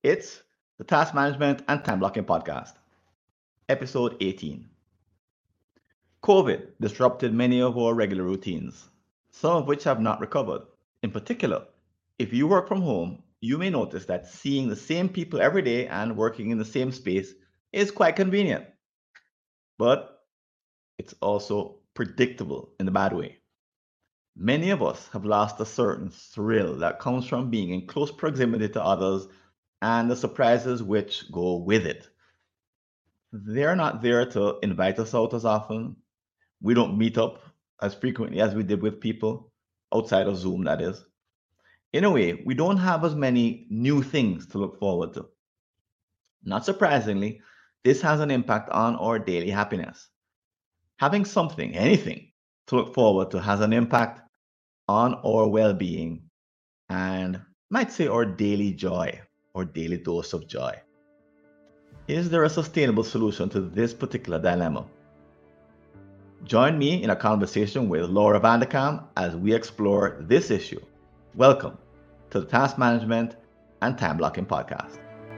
It's the Task Management and Time Blocking Podcast, episode 18. COVID disrupted many of our regular routines, some of which have not recovered. In particular, if you work from home, you may notice that seeing the same people every day and working in the same space is quite convenient, but it's also predictable in a bad way. Many of us have lost a certain thrill that comes from being in close proximity to others and the surprises which go with it. They're not there to invite us out as often. We don't meet up as frequently as we did with people outside of Zoom, that is. In a way, we don't have as many new things to look forward to. Not surprisingly, this has an impact on our daily happiness. Having something, anything, to look forward to has an impact on our well being and might say our daily joy or daily dose of joy. Is there a sustainable solution to this particular dilemma? Join me in a conversation with Laura Vanderkam as we explore this issue. Welcome to the Task Management and Time Blocking Podcast.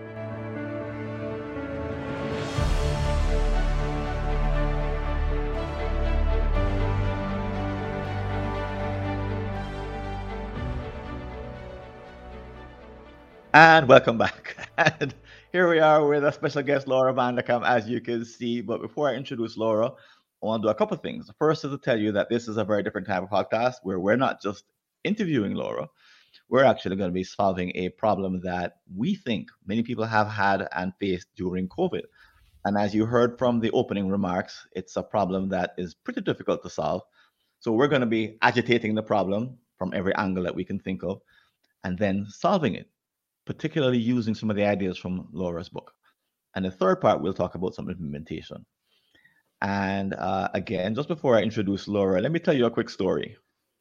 And welcome back. And here we are with a special guest, Laura Vanderkam, as you can see. But before I introduce Laura, I want to do a couple of things. The first is to tell you that this is a very different type of podcast where we're not just interviewing Laura, we're actually going to be solving a problem that we think many people have had and faced during COVID. And as you heard from the opening remarks, it's a problem that is pretty difficult to solve. So we're going to be agitating the problem from every angle that we can think of and then solving it, particularly using some of the ideas from Laura's book. And the third part, we'll talk about some implementation. And again, just before I introduce Laura, let me tell you a quick story.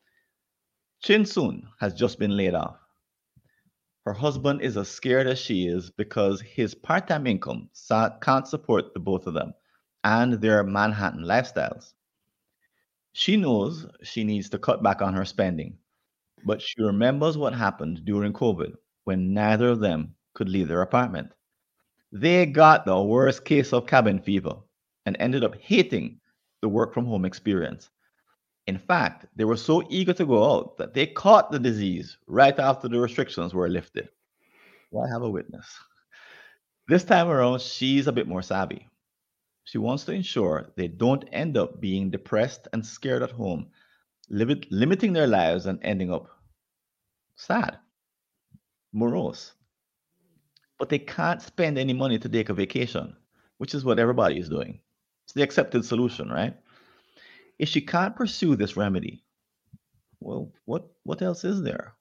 Chin Soon has just been laid off. Her husband is as scared as she is because his part time income can't support the both of them and their Manhattan lifestyles. She knows she needs to cut back on her spending, but she remembers what happened during COVID when neither of them could leave their apartment. They got the worst case of cabin fever and ended up hating the work from home experience. In fact, they were so eager to go out that they caught the disease right after the restrictions were lifted. Well, I have a witness. This time around, she's a bit more savvy. She wants to ensure they don't end up being depressed and scared at home, limiting their lives and ending up sad, morose. But they can't spend any money to take a vacation, which is what everybody is doing. It's the accepted solution, right? If she can't pursue this remedy, well, what else is there?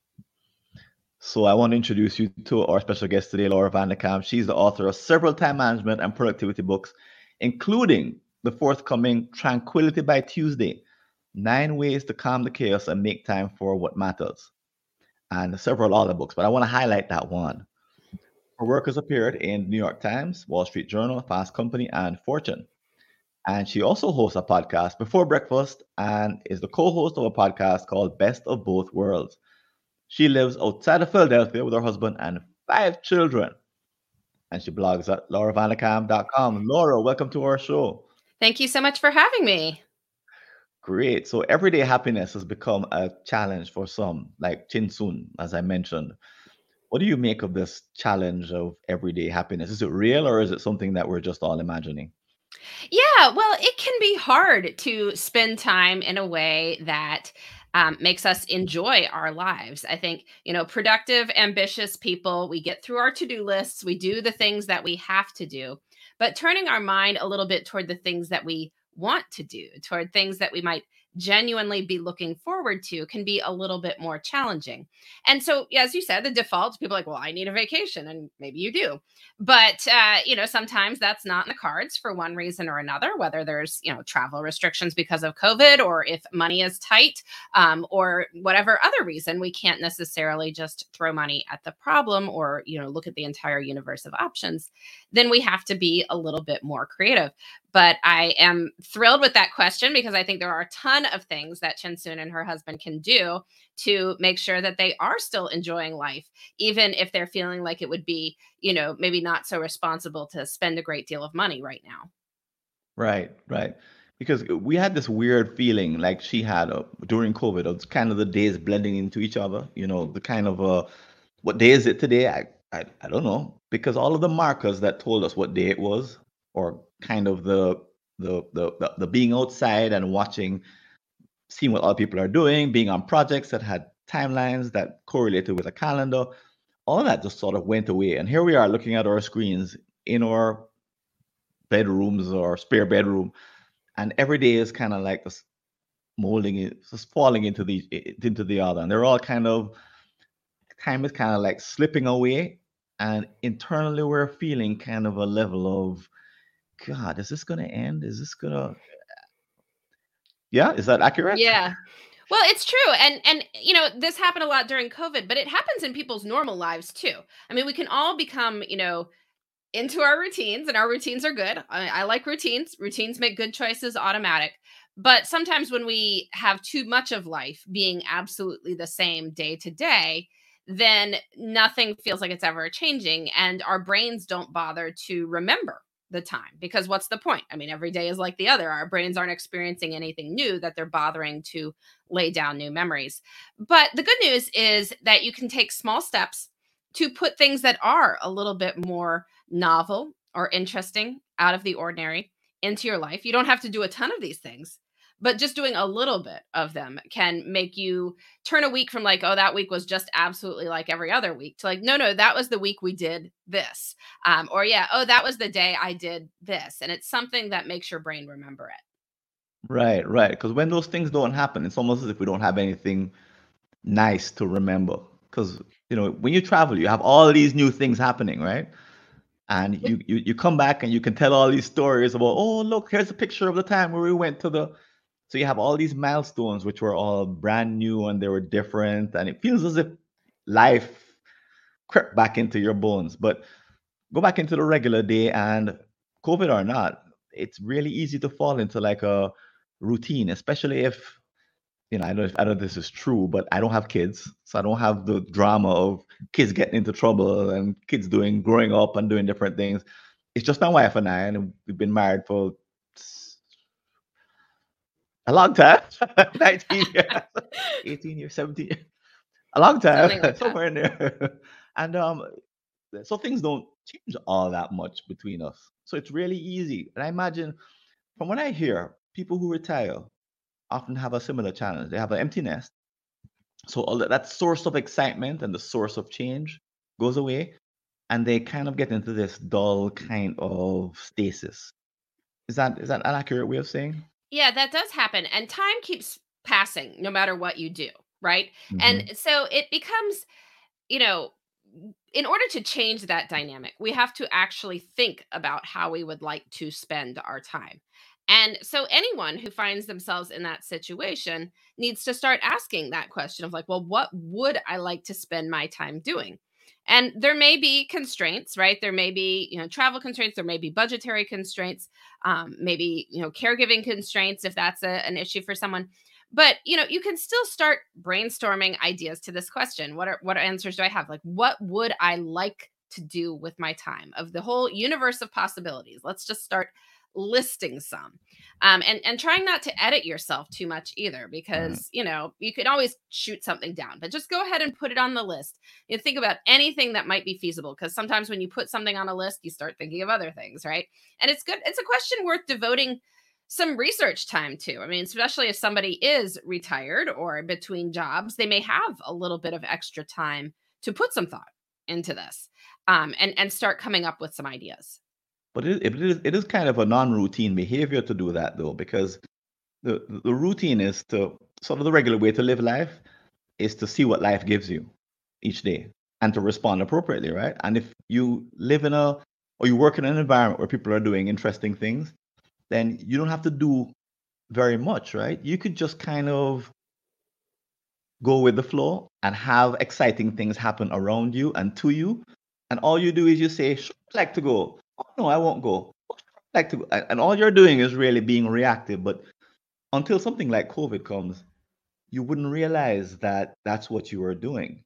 So I want to introduce you to our special guest today, Laura Vanderkam. She's the author of several time management and productivity books, including the forthcoming Tranquility by Tuesday, 9 ways to calm the chaos and make time for what matters, and several other books. But I want to highlight that one. Her work has appeared in New York Times, Wall Street Journal, Fast Company, and Fortune. And she also hosts a podcast before breakfast and is the co host of a podcast called Best of Both Worlds. She lives outside of Philadelphia with her husband and 5 children. And she blogs at lauravanderkam.com. Laura, welcome to our show. Thank you so much for having me. Great. So everyday happiness has become a challenge for some, like Chin Soon, as I mentioned. What do you make of this challenge of everyday happiness? Is it real or is it something that we're just all imagining? Yeah, well, it can be hard to spend time in a way that makes us enjoy our lives. I think, productive, ambitious people, we get through our to do lists, we do the things that we have to do, but turning our mind a little bit toward the things that we want to do, toward things that we might genuinely be looking forward to, can be a little bit more challenging. And so, yeah, as you said, the default, people are like, well, I need a vacation, and maybe you do. But sometimes that's not in the cards for one reason or another, whether there's travel restrictions because of COVID, or if money is tight, or whatever other reason, we can't necessarily just throw money at the problem, or look at the entire universe of options. Then we have to be a little bit more creative. But I am thrilled with that question because I think there are a ton of things that Chinsun and her husband can do to make sure that they are still enjoying life, even if they're feeling like it would be, maybe not so responsible to spend a great deal of money right now. Right, right. Because we had this weird feeling like she had during COVID of kind of the days blending into each other. The kind of what day is it today? I don't know because all of the markers that told us what day it was, or kind of the being outside and watching, seeing what other people are doing, being on projects that had timelines that correlated with a calendar, all of that just sort of went away. And here we are looking at our screens in our bedrooms or spare bedroom, and every day is kind of like this molding it, just falling into the other, and they're all kind of, time is kind of like slipping away, and internally we're feeling kind of a level of, God, is this gonna end? Is this gonna, yeah, is that accurate? Yeah. Well, it's true. And this happened a lot during COVID, but it happens in people's normal lives too. I mean, we can all become, into our routines, and our routines are good. I like routines. Routines make good choices automatic. But sometimes when we have too much of life being absolutely the same day to day, then nothing feels like it's ever changing. And our brains don't bother to remember the time, because what's the point? I mean, every day is like the other. Our brains aren't experiencing anything new that they're bothering to lay down new memories. But the good news is that you can take small steps to put things that are a little bit more novel or interesting, out of the ordinary, into your life. You don't have to do a ton of these things, but just doing a little bit of them can make you turn a week from like, oh, that week was just absolutely like every other week, to like, no, no, that was the week we did this. Or yeah, oh, that was the day I did this. And it's something that makes your brain remember it. Right, right. Because when those things don't happen, it's almost as if we don't have anything nice to remember. Because when you travel, you have all these new things happening, right? And you come back and you can tell all these stories about, oh, look, here's a picture of the time where we went to the. So you have all these milestones which were all brand new and they were different, and it feels as if life crept back into your bones. But go back into the regular day, and COVID or not, it's really easy to fall into like a routine, especially if, I don't know if this is true, but I don't have kids, so I don't have the drama of kids getting into trouble and kids growing up and doing different things. It's just my wife and I, and we've been married for a long time, 19 years, 18 years, 17 years, a long time, Something like that. somewhere in there. And so things don't change all that much between us. So it's really easy. And I imagine, from what I hear, people who retire often have a similar challenge. They have an empty nest. So all that source of excitement and the source of change goes away, and they kind of get into this dull kind of stasis. Is that an accurate way of saying? Yeah, that does happen. And time keeps passing no matter what you do. Right. And Hmm. so it becomes, you know, in order to change that dynamic, we have to actually think about how we would like to spend our time. And so anyone who finds themselves in that situation needs to start asking that question of like, well, what would I like to spend my time doing? And there may be constraints, right? There may be, travel constraints, there may be budgetary constraints, maybe, caregiving constraints if that's an issue for someone. But you can still start brainstorming ideas to this question. What answers do I have? Like, what would I like to do with my time, of the whole universe of possibilities? Let's just start listing some, and trying not to edit yourself too much either, Right. because you could always shoot something down, but just go ahead and put it on the list. You think about anything that might be feasible, because sometimes when you put something on a list, you start thinking of other things, right? And it's a question worth devoting some research time too. I mean, especially if somebody is retired or between jobs, they may have a little bit of extra time to put some thought into this, and start coming up with some ideas. But it is kind of a non-routine behavior to do that though, because the routine is to sort of, the regular way to live life is to see what life gives you each day and to respond appropriately, right? And if you live or you work in an environment where people are doing interesting things, then you don't have to do very much, right? You could just kind of go with the flow and have exciting things happen around you and to you. And all you do is you say, sure, I'd like to go. Oh, no, I won't go. like to, and all you're doing is really being reactive. But until something like COVID comes, you wouldn't realize that that's what you were doing.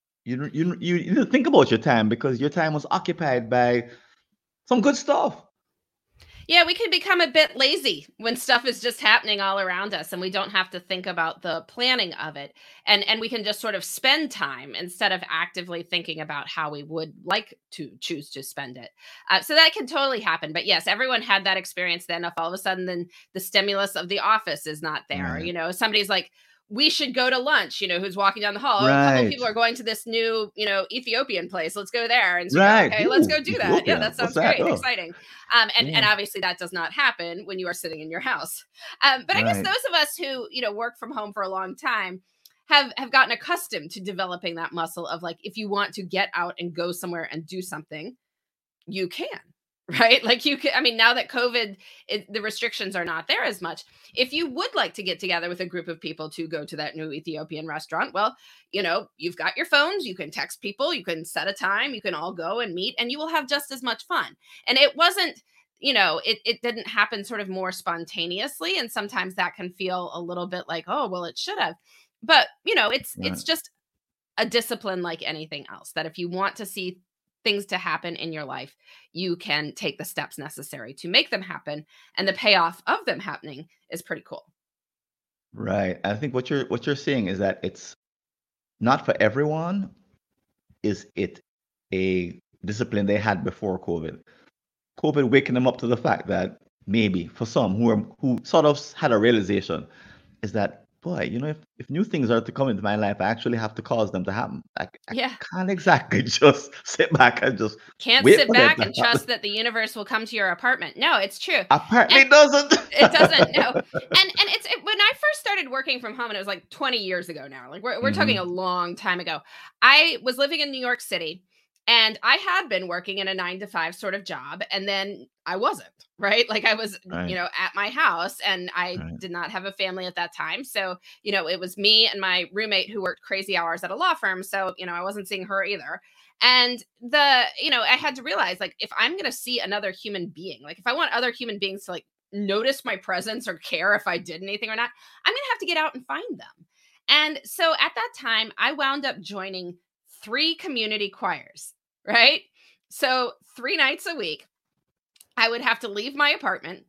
You didn't think about your time because your time was occupied by some good stuff. Yeah, we can become a bit lazy when stuff is just happening all around us and we don't have to think about the planning of it. And we can just sort of spend time instead of actively thinking about how we would like to choose to spend it. So that can totally happen. But yes, everyone had that experience then. If all of a sudden then the stimulus of the office is not there, Right. somebody's like, we should go to lunch, who's walking down the hall. Oh, a couple of Right. people are going to this new, Ethiopian place. Let's go there. And so you go, Right. okay, let's Ooh, go do that. Yeah, Ethiopia. that What's sounds that? great. Oh, Exciting. And yeah. obviously that does not happen when you are sitting in your house. But I guess Right. those of us who, work from home for a long time have gotten accustomed to developing that muscle of like, if you want to get out and go somewhere and do something, you can. Right? Like you can, I mean, now that COVID, the restrictions are not there as much. If you would like to get together with a group of people to go to that new Ethiopian restaurant, well, you've got your phones, you can text people, you can set a time, you can all go and meet, and you will have just as much fun. And it wasn't, it didn't happen sort of more spontaneously. And sometimes that can feel a little bit like, oh, well, it should have. But, it's Right. just a discipline like anything else, that if you want to see things to happen in your life, you can take the steps necessary to make them happen. And the payoff of them happening is pretty cool. Right. I think what you're saying is that it's not for everyone. Is it a discipline they had before COVID? COVID waking them up to the fact that maybe for some who sort of had a realization is that, boy, if new things are to come into my life, I actually have to cause them to happen. I Yeah. can't exactly just sit back and just Can't wait sit for them back to and happen. trust that the universe will come to your apartment. No, it's true. Apparently And it doesn't. it doesn't. No. And when I first started working from home, and it was like 20 years ago now. Like we're talking a Hmm. long time ago. I was living in New York City, and I had been working in a 9 to 5 sort of job, and then I wasn't, right? Like I was, Right. at my house, and I Right. did not have a family at that time. So, it was me and my roommate who worked crazy hours at a law firm. So, I wasn't seeing her either. And I had to realize, like, if I'm going to see another human being, like if I want other human beings to like notice my presence or care if I did anything or not, I'm going to have to get out and find them. And so at that time, I wound up joining 3 community choirs, right? So 3 nights a week, I would have to leave my apartment,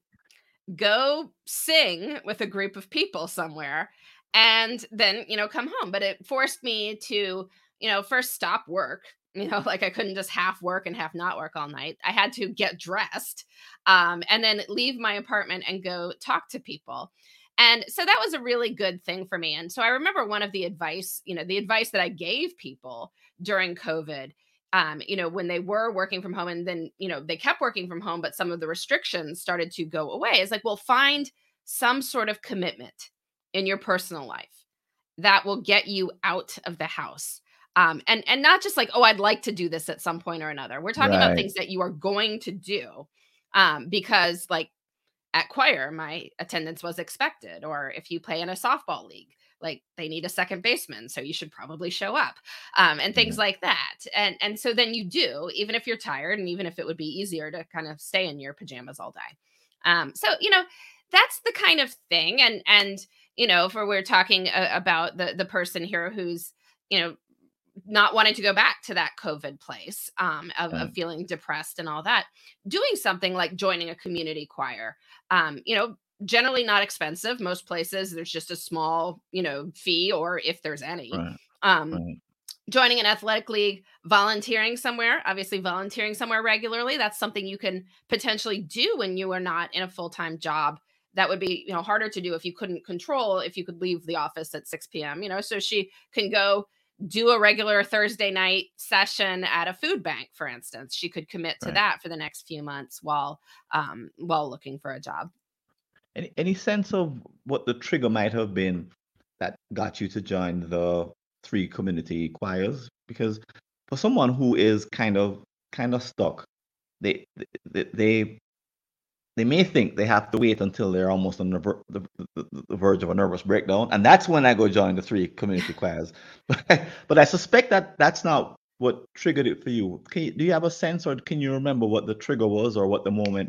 go sing with a group of people somewhere, and then, come home. But it forced me to, first stop work. Like I couldn't just half work and half not work all night. I had to get dressed, and then leave my apartment and go talk to people. And so that was a really good thing for me. And so I remember one of the advice that I gave people during COVID, when they were working from home, and then, they kept working from home, but some of the restrictions started to go away. It's like, well, find some sort of commitment in your personal life that will get you out of the house. And not just like, oh, I'd like to do this at some point or another. We're talking about Right. things that you are going to do, because like at choir, my attendance was expected. Or if you play in a softball league, like they need a second baseman, so you should probably show up, and things Right. like that. And so then you do, even if you're tired, and even if it would be easier to kind of stay in your pajamas all day. So that's the kind of thing. And if we're talking about the person here who's you know not wanting to go back to that COVID place, of Right. feeling depressed and all that, doing something like joining a community choir, generally not expensive. Most places, there's just a small, fee, or if there's any. Right. Um, Right. Joining an athletic league, volunteering somewhere, obviously volunteering somewhere regularly, that's something you can potentially do when you are not in a full-time job. That would be, harder to do if you couldn't control, if you could leave the office at 6 p.m. So she can go do a regular Thursday night session at a food bank, for instance. She could commit to Right. that for the next few months while looking for a job. Any sense of what the trigger might have been that got you to join the three community choirs? Because for someone who is kind of stuck, they they they, they may think they have to wait until they're almost on the verge of a nervous breakdown, and that's when I go join the three community choirs. But I suspect that that's not what triggered it for you. Do you have a sense, or can you remember what the trigger was, or what the moment?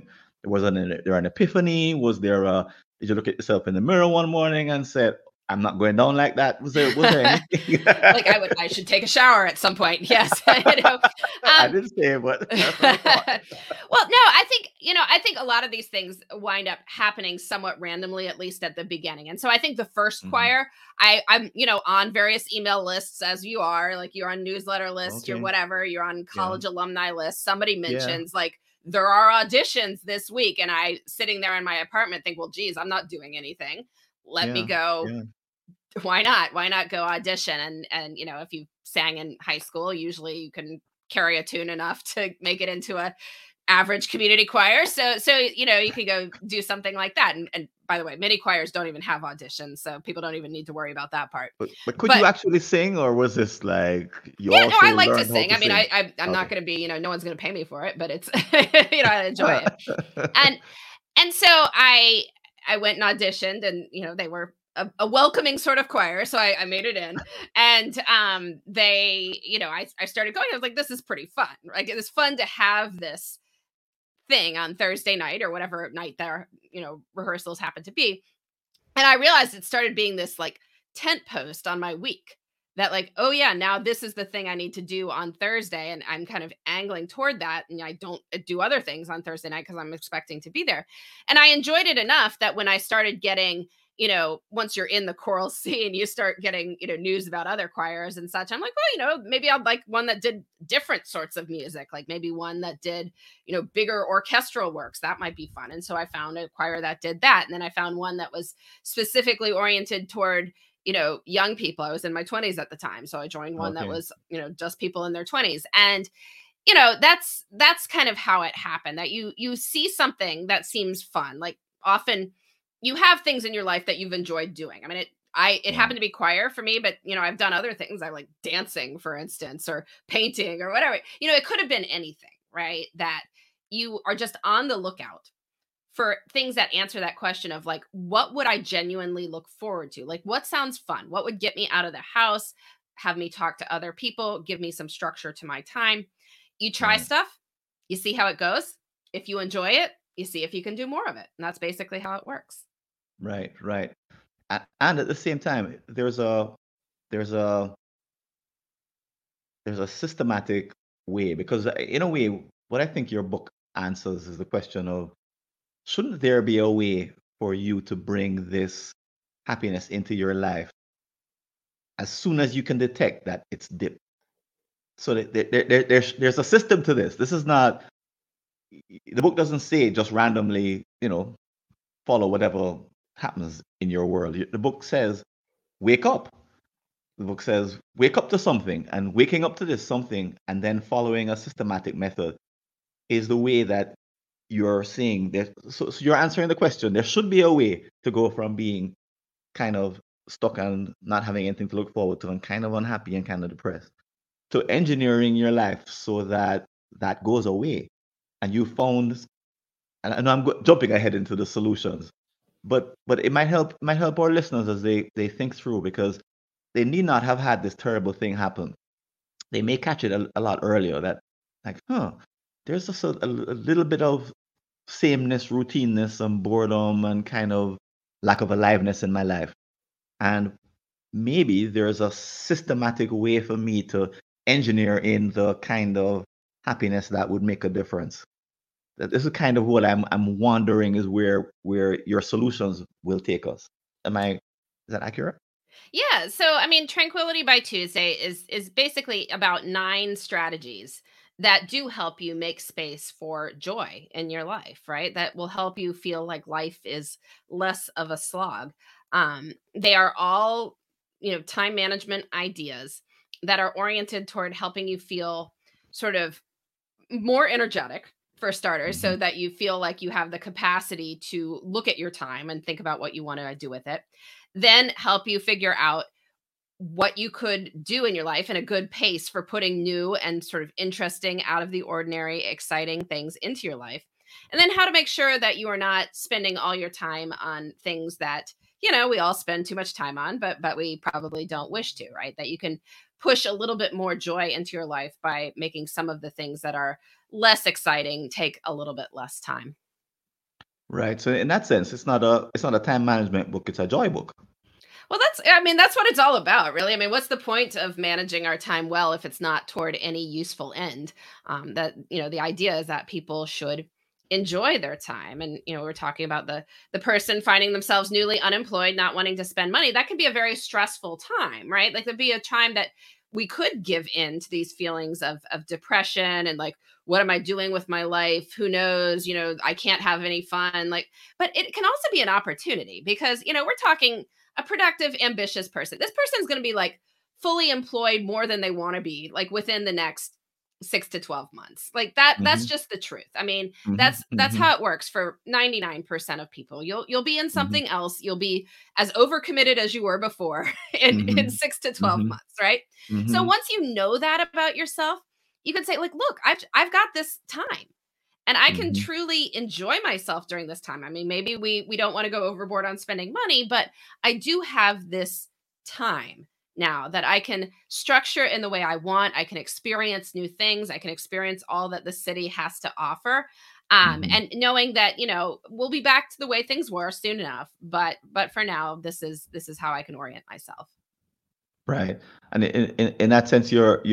there an epiphany? Was there a did you look at yourself in the mirror one morning and said, "I'm not going down like that"? Was there anything? Like I should take a shower at some point. Yes. You know. I Um, didn't say it, but that's what I thought. well, no, I think a lot of these things wind up happening somewhat randomly, at least at the beginning. And so I think the first Mhm. choir, I'm, on various email lists as you are, like you're on newsletter lists, you're Okay. whatever, you're on Yeah. college alumni lists. Somebody Yeah. mentions like there are auditions this week. And I sitting there in my apartment think, well, geez, I'm not doing anything. Let me Yeah. go. Yeah. Why not go audition? And if you sang in high school, usually you can carry a tune enough to make it into a average community choir. So you could go do something like that. And by the way, many choirs don't even have auditions, so people don't even need to worry about that part. But could you But actually sing, or was this like you yeah, no, also I like to learned how sing. to I mean, sing? I'm not Okay. going to be, no one's going to pay me for it, but it's I enjoy it. And so I went and auditioned, and they were a welcoming sort of choir, so I made it in. And they, I started going. I was like, this is pretty fun. Like it was fun to have this thing on Thursday night or whatever night their rehearsals happen to be. And I realized it started being this like tent post on my week, that like, oh yeah, now this is the thing I need to do on Thursday, and I'm kind of angling toward that, and I don't do other things on Thursday night because I'm expecting to be there. And I enjoyed it enough that when I started getting, once you're in the choral scene, you start getting, news about other choirs and such. I'm like, well, maybe I'd like one that did different sorts of music, like maybe one that did, bigger orchestral works. That might be fun. And so I found a choir that did that. And then I found one that was specifically oriented toward, young people. I was in my 20s at the time, so I joined one that Okay. was, just people in their 20s. And that's kind of how it happened, that you see something that seems fun. Like often you have things in your life that you've enjoyed doing. I mean, it Yeah. happened to be choir for me, but I've done other things. I like dancing, for instance, or painting or whatever. It could have been anything, right? That you are just on the lookout for things that answer that question of like, what would I genuinely look forward to? Like, what sounds fun? What would get me out of the house, have me talk to other people, give me some structure to my time? You try Right. stuff, you see how it goes. If you enjoy it, you see if you can do more of it. And that's basically how it works. Right. Right. And at the same time, there's a there's a systematic way, because in a way, what I think your book answers is the question of, shouldn't there be a way for you to bring this happiness into your life as soon as you can detect that it's dipped? So that there's a system to this. This is not, the book doesn't say just randomly, follow whatever happens in your world. The book says, wake up. The book says, wake up to something, and waking up to this something and then following a systematic method is the way that you're seeing that. So you're answering the question. There should be a way to go from being kind of stuck and not having anything to look forward to and kind of unhappy and kind of depressed, to engineering your life so that that goes away. And you found, and I know I'm jumping ahead into the solutions, but it might help our listeners as they think through, because they need not have had this terrible thing happen. They may catch it a lot earlier, that like, there's just a little bit of sameness, routineness, and boredom, and kind of lack of aliveness in my life. And maybe there's a systematic way for me to engineer in the kind of happiness that would make a difference. That this is kind of what I'm wondering, is where your solutions will take us. Is that accurate? Yeah, so I mean, Tranquility by Tuesday is basically about 9 strategies that do help you make space for joy in your life, right? That will help you feel like life is less of a slog. They are all, time management ideas that are oriented toward helping you feel sort of more energetic, for starters, Hmm. so that you feel like you have the capacity to look at your time and think about what you want to do with it. Then help you figure out what you could do in your life in a good pace for putting new and sort of interesting, out of the ordinary, exciting things into your life. And then how to make sure that you are not spending all your time on things that, we all spend too much time on, but we probably don't wish to, right? That you can push a little bit more joy into your life by making some of the things that are less exciting take a little bit less time. Right. So in that sense, it's not a time management book, it's a joy book. Well, I mean, that's what it's all about, really. I mean, what's the point of managing our time well if it's not toward any useful end? The idea is that people should enjoy their time. And, we're talking about the person finding themselves newly unemployed, not wanting to spend money. That can be a very stressful time, right? Like there'd be a time that we could give in to these feelings of depression and like, what am I doing with my life? Who knows? I can't have any fun. Like, but it can also be an opportunity because, we're talking a productive, ambitious person. This person's going to be like fully employed more than they want to be, like within the next 6 to 12 months. Like that's Hmm. just the truth. I mean, Hmm. that's Hmm. how it works for 99% of people. You'll be in Hmm. something else. You'll be as overcommitted as you were before in Hmm. 6 to 12 months, right? So Hmm. once you know that about yourself, you can say, like, look, I've got this time and I can Hmm. truly enjoy myself during this time. I mean, maybe we don't want to go overboard on spending money, but I do have this time now that I can structure in the way I want. I can experience new things. I can experience all that the city has to offer. Hmm. And knowing that, we'll be back to the way things were soon enough. But for now, this is how I can orient myself. Right. And in that sense,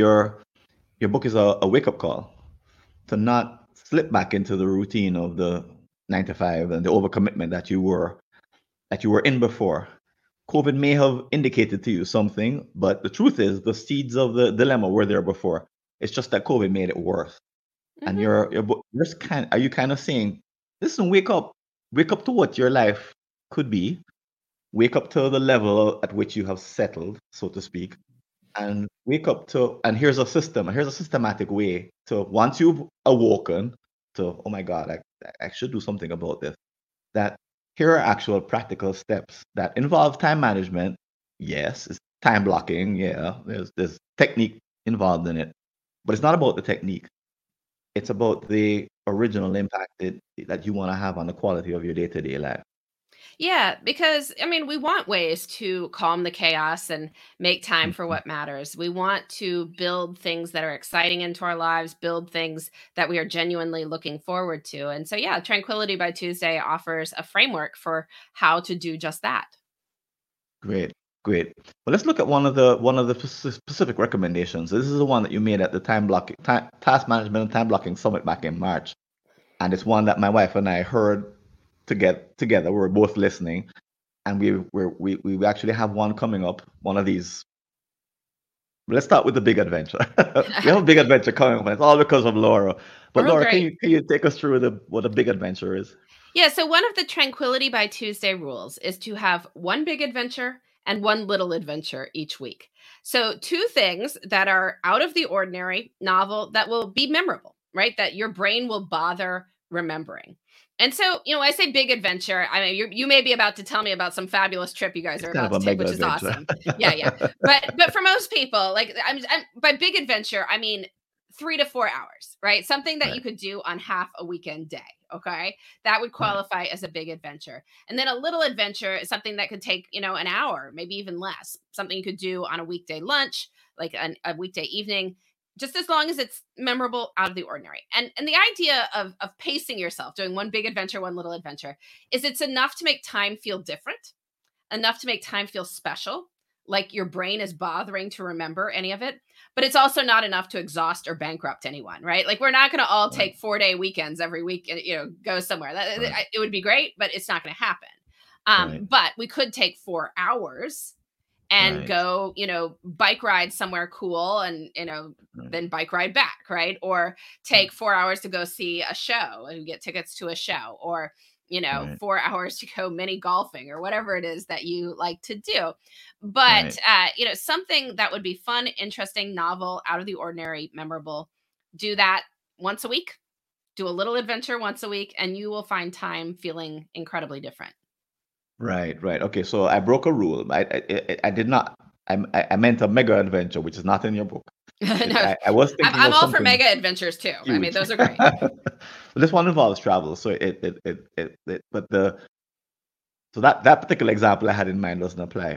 your book is a wake up call to not slip back into the routine of the 9 to 5 and the overcommitment that you were in before. COVID may have indicated to you something, but the truth is the seeds of the dilemma were there before. It's just that COVID made it worse. And Hmm. you're just are you kind of saying, listen, wake up to what your life could be, wake up to the level at which you have settled, so to speak, and wake up to, and here's a systematic way to, once you've awoken to, oh my God, I should do something about this, that here are actual practical steps that involve time management. Yes, it's time blocking. Yeah, there's technique involved in it, but it's not about the technique. It's about the original impact that you want to have on the quality of your day-to-day life. Yeah, because I mean, we want ways to calm the chaos and make time for Mhm. what matters. We want to build things that are exciting into our lives, build things that we are genuinely looking forward to. And so, yeah, Tranquility by Tuesday offers a framework for how to do just that. Great, great. Well, let's look at one of the specific recommendations. This is the one that you made at the task management and time blocking summit back in March, and it's one that my wife and I heard to get together. We were both listening, and we actually have one coming up. One of these. Let's start with the big adventure. We have a big adventure coming up, and it's all because of Laura. But Oh, Laura, great. can you take us through what a big adventure is? Yeah, so one of the Tranquility by Tuesday rules is to have one big adventure and one little adventure each week. So, two things that are out of the ordinary, novel, that will be memorable, right? That your brain will bother remembering. And so, I say big adventure. I mean, you may be about to tell me about some fabulous trip you guys It's are kind of about a to take, mega which is adventure. awesome. Yeah, yeah. But for most people, like by big adventure, I mean 3 to 4 hours, right? Something that you Right, could do on half a weekend day. Okay, that would right, qualify as a big adventure. And then a little adventure is something that could take, an hour, maybe even less. Something you could do on a weekday lunch, like a weekday evening, just as long as it's memorable, out of the ordinary. And the idea of pacing yourself, doing one big adventure, one little adventure, is it's enough to make time feel different, enough to make time feel special, like your brain is bothering to remember any of it. But it's also not enough to exhaust or bankrupt anyone, right? Like we're not going to all right, take 4-day weekends every week and go somewhere. right, It would be great, but it's not going to happen. right, But we could take 4 hours and right, go, bike ride somewhere cool and, right, then bike ride back, right? Or take 4 hours to go see a show and get tickets to a show, or, right, 4 hours to go mini golfing or whatever it is that you like to do. But, right. something that would be fun, interesting, novel, out of the ordinary, memorable, do that once a week. Do a little adventure once a week, and you will find time feeling incredibly different. Right, right. Okay, so I broke a rule. I did not. I meant a mega adventure, which is not in your book. No, I was thinking I'm of all for something mega adventures too. I mean, huge. those are great. But this one involves travel, so but that particular example I had in mind doesn't apply.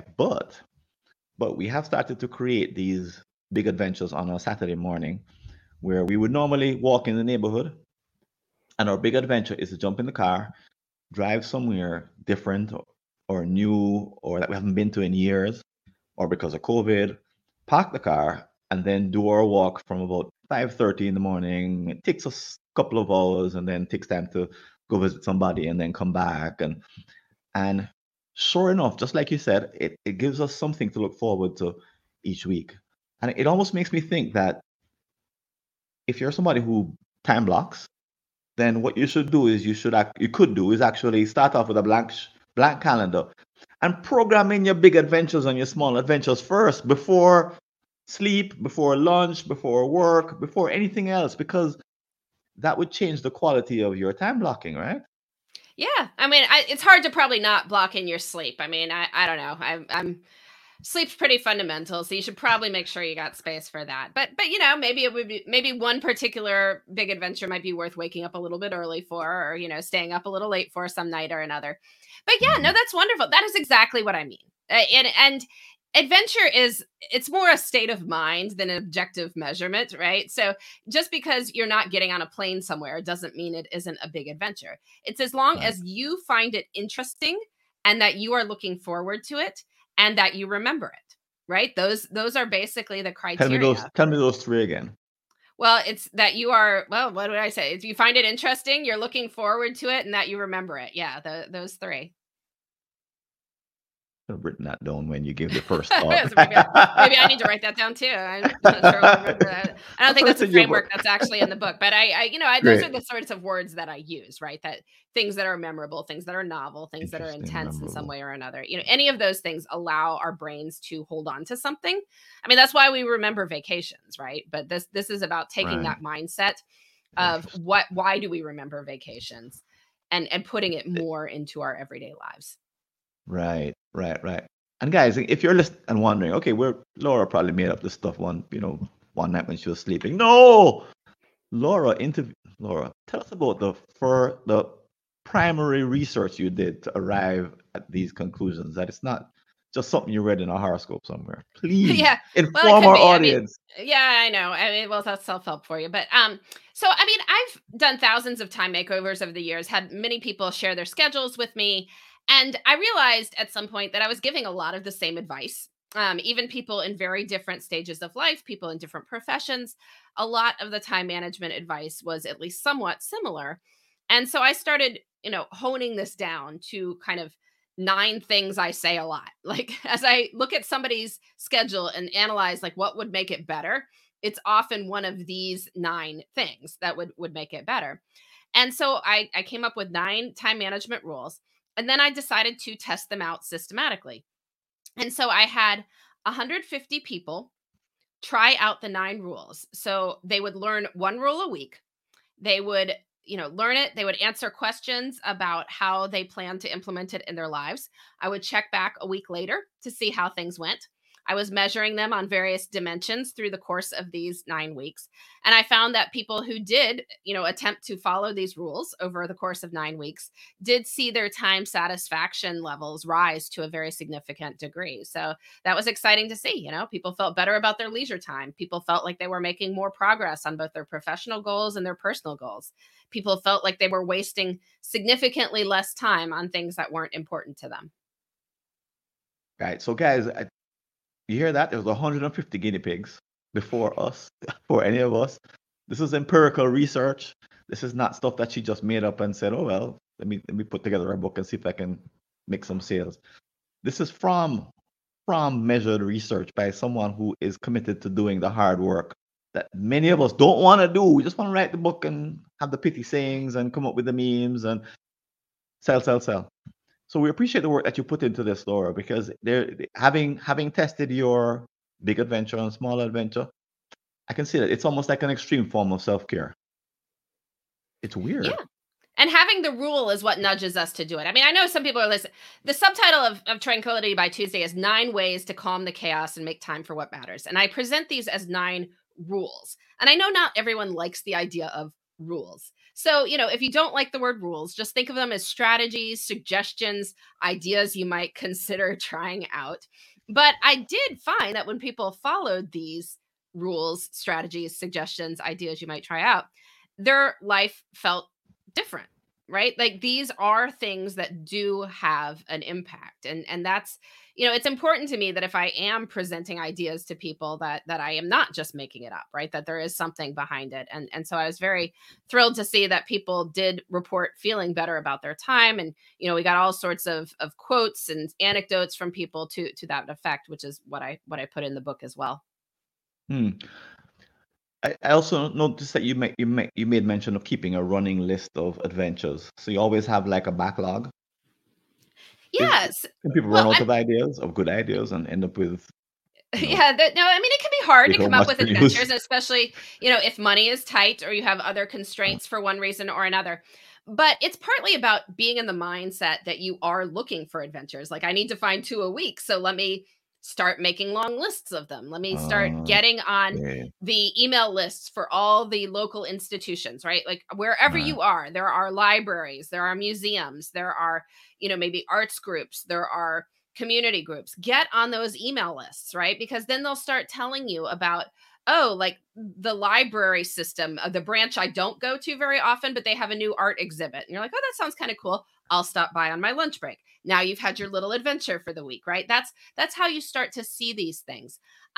But we have started to create these big adventures on a Saturday morning where we would normally walk in the neighborhood, and our big adventure is to jump in the car, drive somewhere different or new or that we haven't been to in years or because of COVID, park the car and then do our walk from about 5:30 in the morning. It takes us a couple of hours and then takes time to go visit somebody and then come back. And sure enough, just like you said, it gives us something to look forward to each week. And it almost makes me think that if you're somebody who time blocks, then what you should do is you could do is actually start off with a blank calendar and program in your big adventures and your small adventures first before sleep, before lunch, before work, before anything else, because that would change the quality of your time blocking, right? Yeah, I mean, it's hard to probably not block in your sleep. I mean, I don't know. I'm sleep's pretty fundamental, so you should probably make sure you got space for that. But you know, maybe it would be maybe one particular big adventure might be worth waking up a little bit early for, or you know, staying up a little late for some night or another. But yeah, no, Mhm. that's wonderful. That is exactly what I mean. And adventure is it's more a state of mind than an objective measurement, right? So just because you're not getting on a plane somewhere doesn't mean it isn't a big adventure. It's as long Right. as you find it interesting and that you are looking forward to it and that you remember it, right? Those are basically the criteria. Tell me those three again. Well, it's that you are, well, what did I say? If you find it interesting, you're looking forward to it and that you remember it. Yeah, those three. I've written that down when you gave the first thought. So maybe I need to write that down too. I'm not sure I'll remember that. I don't That's think what that's it's a in your framework book. that's actually in the book, but those are Great. the sorts of words that I use, right? That things that are memorable, things that are novel, things that are Interesting, intense in some memorable. way or another. You know, any of those things allow our brains to hold on to something. I mean, that's why we remember vacations, right? But this is about taking Right. that mindset of Interesting. why do we remember vacations and putting it Eh, more into our everyday lives. Right, right, right. And guys, if you're listening and wondering, okay, where Laura probably made up this stuff one night when she was sleeping. No, Laura, tell us about the primary research you did to arrive at these conclusions. That it's not just something you read in a horoscope somewhere. Please Yeah. Well, it inform could our be. I mean, audience. yeah, I know. I mean, well, that's self-help for you. But so I mean, I've done thousands of time makeovers over the years, had many people share their schedules with me, and I realized at some point that I was giving a lot of the same advice. Even people in very different stages of life, people in different professions, a lot of the time management advice was at least somewhat similar. And so I started, honing this down to kind of 9 things I say a lot. Like as I look at somebody's schedule and analyze like what would make it better, it's often one of these 9 things that would make it better. And so I came up with 9 time management rules and then I decided to test them out systematically. And so I had 150 people try out the 9 rules. So they would learn one rule a week. They would, learn it. They would answer questions about how they plan to implement it in their lives. I would check back a week later to see how things went. I was measuring them on various dimensions through the course of these 9 weeks. And I found that people who did, attempt to follow these rules over the course of 9 weeks did see their time satisfaction levels rise to a very significant degree. So that was exciting to see. People felt better about their leisure time. People felt like they were making more progress on both their professional goals and their personal goals. People felt like they were wasting significantly less time on things that weren't important to them. Right. So guys, you hear that? There was 150 guinea pigs before us, for any of us. This is empirical research. This is not stuff that she just made up and said, "Oh well, let me put together a book and see if I can make some sales." This is from measured research by someone who is committed to doing the hard work that many of us don't want to do. We just want to write the book and have the pithy sayings and come up with the memes and sell, sell, sell. So we appreciate the work that you put into this, Laura, because having tested your big adventure and small adventure, I can see that it's almost like an extreme form of self-care. It's Yeah. weird. And having the rule is what nudges us to do it. I mean, I know some people are listening. The subtitle of Tranquility by Tuesday is 9 ways to calm the chaos and make time for what matters. And I present these as 9 rules. And I know not everyone likes the idea of rules. So, if you don't like the word rules, just think of them as strategies, suggestions, ideas you might consider trying out. But I did find that when people followed these rules, strategies, suggestions, ideas you might try out, their life felt different. right? Like these are things that do have an impact. And that's, it's important to me that if I am presenting ideas to people that I am not just making it up, right? That there is something behind it. And so I was very thrilled to see that people did report feeling better about their time. And we got all sorts of quotes and anecdotes from people to that effect, which is what I put in the book as well. Hmm. I also noticed that you made mention of keeping a running list of adventures. So you always have like a backlog. Is Yes. Can people run Well, out of ideas, of good ideas, and end up with, you know, yeah, no, I mean, it can be hard way to too come up much with to use? adventures, especially, if money is tight or you have other constraints for one reason or another. But it's partly about being in the mindset that you are looking for adventures. Like, I need to find two a week. So let me start making long lists of them. Let me start Uh, getting on yeah, the email lists for all the local institutions, right? Like, wherever right. you are, there are libraries, there are museums, there are, maybe arts groups, there are community groups. Get on those email lists, right? Because then they'll start telling you about, oh, like the library system, the branch I don't go to very often, but they have a new art exhibit. And you're like, oh, that sounds kind of cool. I'll stop by on my lunch break. Now you've had your little adventure for the week, right? That's how you start to see these things.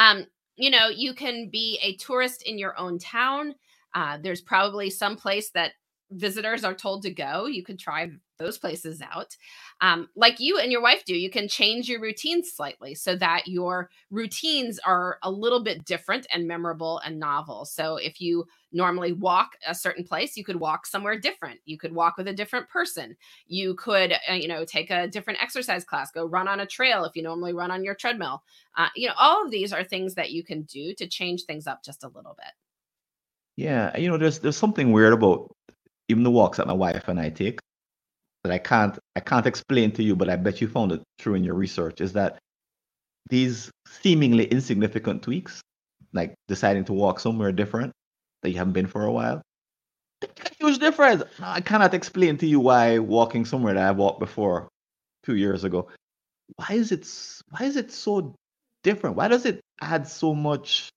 You can be a tourist in your own town. There's probably some place that visitors are told to go. You can try those places out. Like you and your wife do, you can change your routines slightly so that your routines are a little bit different and memorable and novel. So if you normally walk a certain place, you could walk somewhere different. You could walk with a different person. You could, take a different exercise class, go run on a trail if you normally run on your treadmill. All of these are things that you can do to change things up just a little bit. Yeah, there's something weird about even the walks that my wife and I take that I can't explain to you, but I bet you found it true in your research, is that these seemingly insignificant tweaks, like deciding to walk somewhere different that you haven't been for a while, make a huge difference. Now, I cannot explain to you why walking somewhere that I walked before 2 years ago, why is it so different? Why does it add so much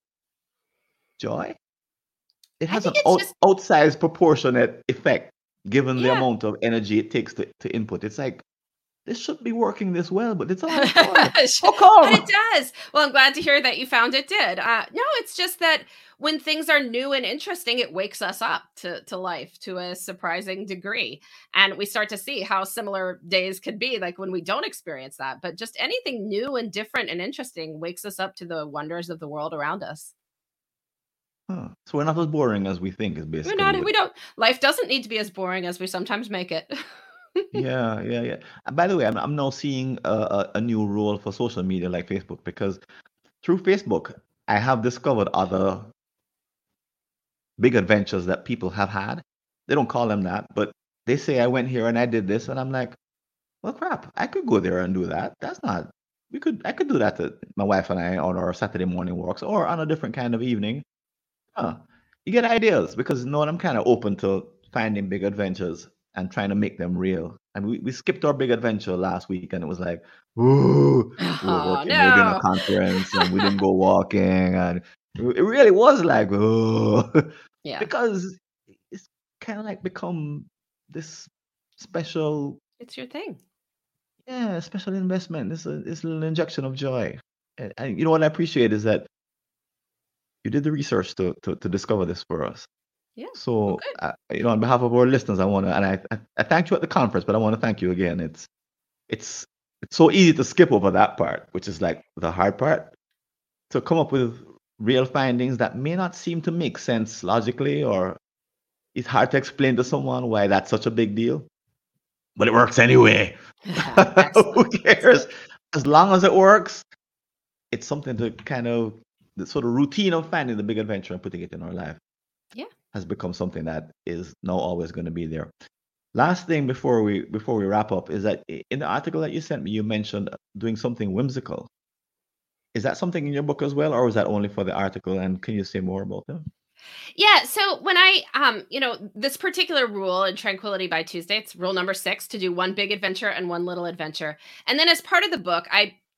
joy? It I has think an it's just, outsized proportionate effect given the yeah. amount of energy it takes to input. It's like this should be working this well, but it's a lot of fun. How But it come? does. Well, I'm glad to hear that you found it did. No, it's just that when things are new and interesting, it wakes us up to life to a surprising degree. And we start to see how similar days could be, like when we don't experience that. But just anything new and different and interesting wakes us up to the wonders of the world around us. Huh. So we're not as boring as we think is We're basically not, what. we don't, life doesn't need to be as boring as we sometimes make it. Yeah, yeah, yeah. By the way, I'm now seeing a new role for social media like Facebook, because through Facebook, I have discovered other big adventures that people have had. They don't call them that, but they say I went here and I did this, and I'm like, well, crap, I could go there and do that. That's not. I could do that to my wife and I on our Saturday morning walks or on a different kind of evening. Huh. You get ideas because you know what, I'm kind of open to finding big adventures and trying to make them real. And we skipped our big adventure last week, and it was like, ooh, we were Oh, working, we were doing a no. conference, and we didn't go walking, and it really was like, oh, Yeah, because it's kind of like become this special, it's your thing. yeah, special investment. This little injection of joy. And you know what I appreciate is that you did the research to discover this for us. Yeah. Well, So, good. on behalf of our listeners, I want to, and I thanked you at the conference, but I want to thank you again. It's it's so easy to skip over that part, which is like the hard part, to come up with real findings that may not seem to make sense logically, or it's hard to explain to someone why that's such a big deal, but it works anyway. Who Excellent. cares? Excellent. As long as it works, it's something to kind of, the sort of routine of finding the big adventure and putting it in our life Yeah. has become something that is now always going to be there. Last thing before we wrap up is that in the article that you sent me, you mentioned doing something whimsical. Is that something in your book as well, or was that only for the article? And can you say more about that? Yeah. So when I, this particular rule in Tranquility by Tuesday, it's rule number 6 to do one big adventure and one little adventure. And then as part of the book, I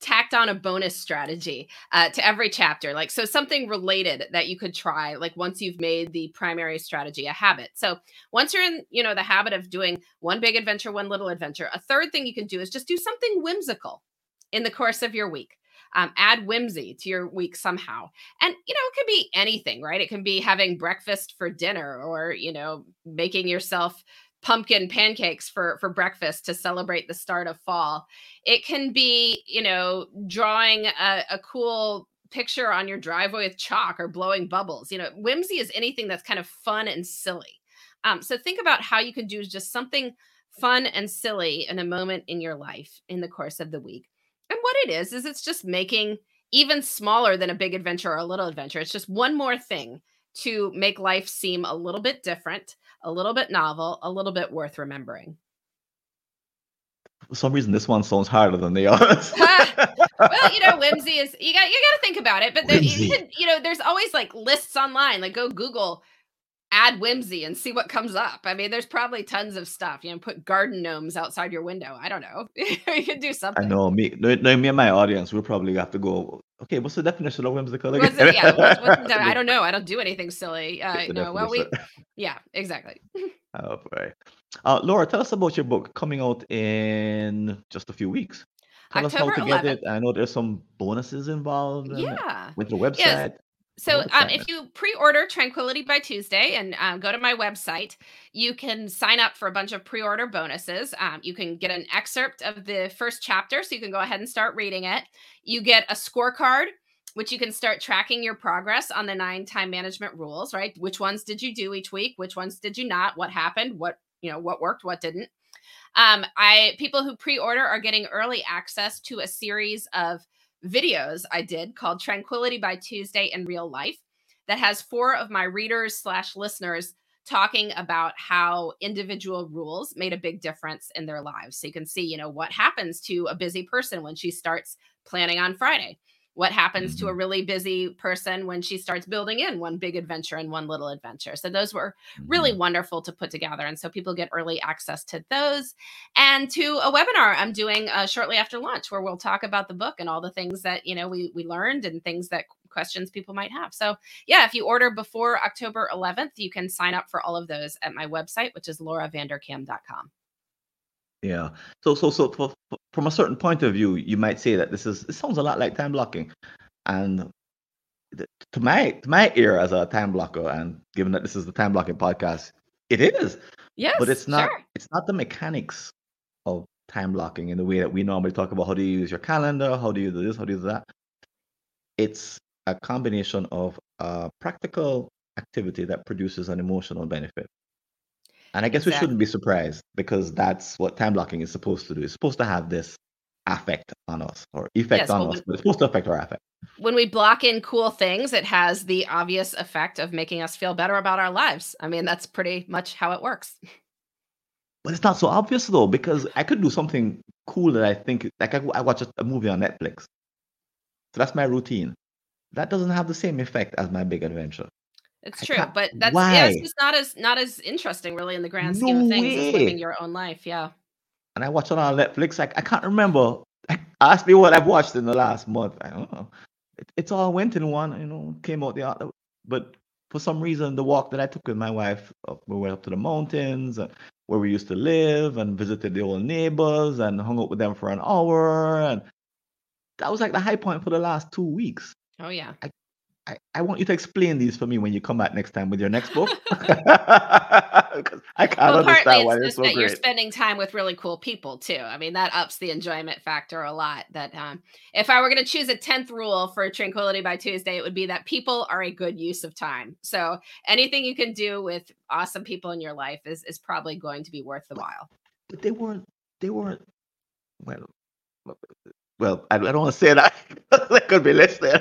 tacked on a bonus strategy to every chapter. Like, so something related that you could try, like once you've made the primary strategy a habit. So once you're in, the habit of doing one big adventure, one little adventure, a third thing you can do is just do something whimsical in the course of your week. Add whimsy to your week somehow. And, it could be anything, right? It can be having breakfast for dinner or, making yourself pumpkin pancakes for breakfast to celebrate the start of fall. It can be, drawing a cool picture on your driveway with chalk or blowing bubbles. Whimsy is anything that's kind of fun and silly. So think about how you can do just something fun and silly in a moment in your life in the course of the week. And what it is it's just making even smaller than a big adventure or a little adventure. It's just one more thing to make life seem a little bit different, a little bit novel, a little bit worth remembering. For some reason, this one sounds harder than the others. Well, whimsy is you got to think about it, but there's always like lists online. Like go Google add whimsy and see what comes up. I mean, there's probably tons of stuff. Put garden gnomes outside your window. I don't know. You could do something. I know me and my audience will probably have to go. Okay, what's the definition of whimsical again? I don't know. I don't do anything silly. Yeah, exactly. Oh boy, Laura, tell us about your book coming out in just a few weeks. Tell us how October to get 11th. it. I know there's some bonuses involved. Yeah. With the website. Yes. So if you pre-order Tranquility by Tuesday and go to my website, you can sign up for a bunch of pre-order bonuses. You can get an excerpt of the first chapter, so you can go ahead and start reading it. You get a scorecard, which you can start tracking your progress on the 9 time management rules, right? Which ones did you do each week? Which ones did you not? What happened? What worked? What didn't? People who pre-order are getting early access to a series of videos I did called Tranquility by Tuesday in Real Life that has 4 of my readers/listeners talking about how individual rules made a big difference in their lives. So you can see, what happens to a busy person when she starts planning on Friday. What happens to a really busy person when she starts building in one big adventure and one little adventure. So those were really wonderful to put together. And so people get early access to those and to a webinar I'm doing shortly after lunch where we'll talk about the book and all the things that, we learned and things that questions people might have. So yeah, if you order before October 11th, you can sign up for all of those at my website, which is lauravanderkam.com. Yeah. So from a certain point of view, you might say that it sounds a lot like time blocking, and to my ear as a time blocker, and given that this is the time blocking podcast, it is. Yes, but it's not. Sure. It's not the mechanics of time blocking in the way that we normally talk about. How do you use your calendar? How do you do this? How do you do that? It's a combination of a practical activity that produces an emotional benefit. And I guess we shouldn't be surprised because that's what time blocking is supposed to do. It's supposed to have this affect on us or effect on us, but it's supposed to affect our affect. When we block in cool things, it has the obvious effect of making us feel better about our lives. I mean, that's pretty much how it works. But it's not so obvious though, because I could do something cool that I think, like I watch a movie on Netflix. So that's my routine. That doesn't have the same effect as my big adventure. It's true, but it's just not as interesting, really, in the grand scheme of things as living your own life. Yeah. And I watch it on Netflix. I can't remember. Ask me what I've watched in the last month. I don't know. It's all went in one. Came out the other. But for some reason, the walk that I took with my wife, we went up to the mountains where we used to live and visited the old neighbors and hung out with them for an hour, and that was like the high point for the last 2 weeks. Oh yeah. I want you to explain these for me when you come back next time with your next book. Because I can't understand why it's so great. You're spending time with really cool people too. I mean, that ups the enjoyment factor a lot. That if I were going to choose a 10th rule for Tranquility by Tuesday, it would be that people are a good use of time. So anything you can do with awesome people in your life is probably going to be worth the while. But they weren't. Well, I don't want to say that. They could be listening.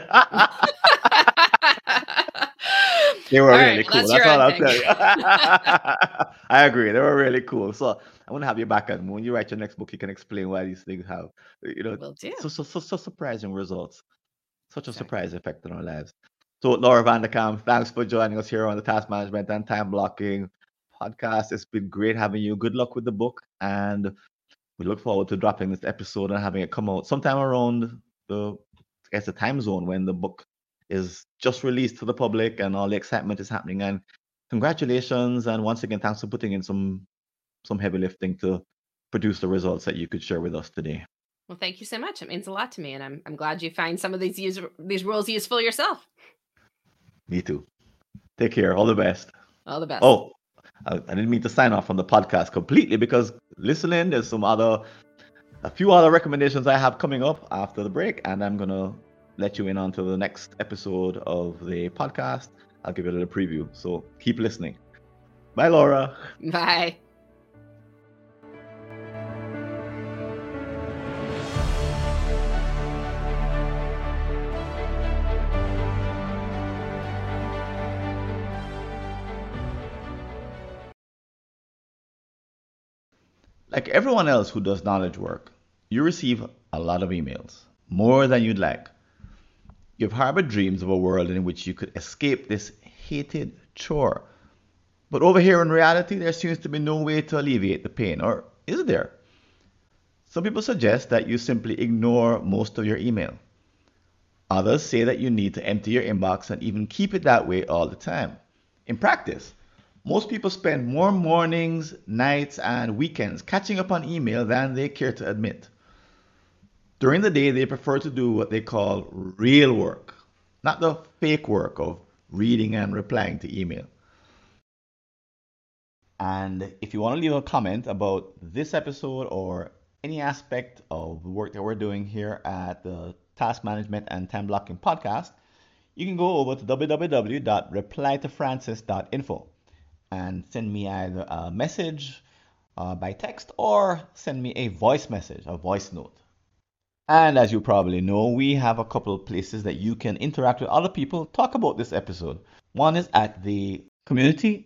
They were really cool. That's all I'll tell you. I agree. They were really cool. So I want to have you back, and when you write your next book, you can explain why these things have, Will do. so surprising results, such a surprise effect on our lives. So Laura Vanderkam, thanks for joining us here on the Task Management and Time Blocking podcast. It's been great having you. Good luck with the book, and we look forward to dropping this episode and having it come out sometime around the I guess the time zone when the book is just released to the public and all the excitement is happening. And congratulations, and once again, thanks for putting in some heavy lifting to produce the results that you could share with us today. Well, thank you so much. It means a lot to me, and I'm glad you find some of these rules useful yourself. Me too. Take care. All the best. All the best. Oh, I didn't mean to sign off from the podcast completely because listening, there's a few other recommendations I have coming up after the break, and I'm gonna let you in onto the next episode of the podcast. I'll give you a little preview, so keep listening. Bye, Laura. Bye. Like everyone else who does knowledge work, you receive a lot of emails, more than you'd like. You've harbored dreams of a world in which you could escape this hated chore. But over here in reality, there seems to be no way to alleviate the pain, or is there? Some people suggest that you simply ignore most of your email. Others say that you need to empty your inbox and even keep it that way all the time. In practice, most people spend more mornings, nights, and weekends catching up on email than they care to admit. During the day, they prefer to do what they call real work, not the fake work of reading and replying to email. And if you want to leave a comment about this episode or any aspect of the work that we're doing here at the Task Management and Time Blocking Podcast, you can go over to www.replytofrancis.info and send me either a message by text or send me a voice message, a voice note. And as you probably know, we have a couple of places that you can interact with other people, talk about this episode. One is at the community,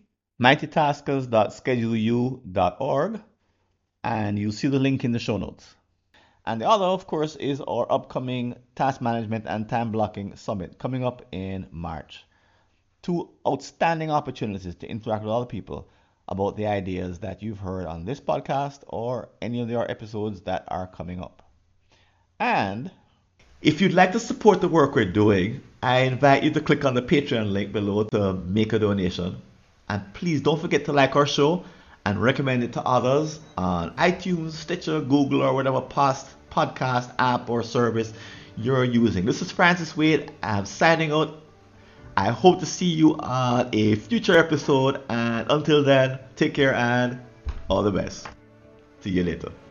mightytaskers.scheduleu.org, and you'll see the link in the show notes. And the other, of course, is our upcoming Task Management and Time Blocking Summit coming up in March. Two outstanding opportunities to interact with other people about the ideas that you've heard on this podcast or any of our episodes that are coming up. And if you'd like to support the work we're doing, I invite you to click on the Patreon link below to make a donation. And please don't forget to like our show and recommend it to others on iTunes, Stitcher, Google, or whatever podcast app or service you're using. This is Francis Wade. I'm signing out. I hope to see you on a future episode. And until then, take care and all the best. See you later.